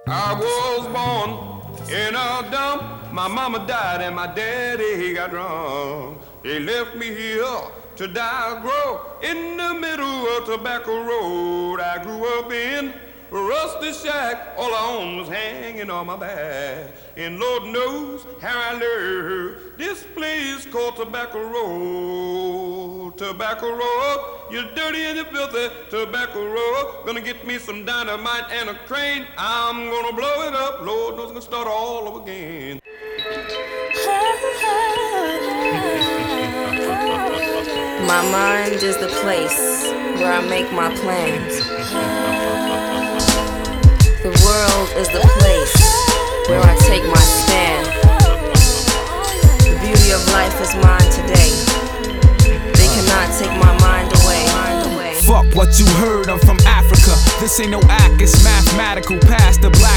I was born in a dump. My mama died and my daddy he got drunk. He left me here to die or grow in the middle of Tobacco Road. I grew up in a rusty shack. All I owned was hanging on my back. And Lord knows how I learned this place called Tobacco Road. Tobacco Road, you're dirty and you're filthy. Tobacco Road, gonna get me some dynamite and a crane. I'm gonna blow it up. Lord knows I'm gonna start all over again. My mind is the place where I make my plans. The world is the place where I take my stand. The beauty of life is mine today. They cannot take my mind away. Fuck what you heard, I'm from Africa. This ain't no act, it's mathematical. Past the black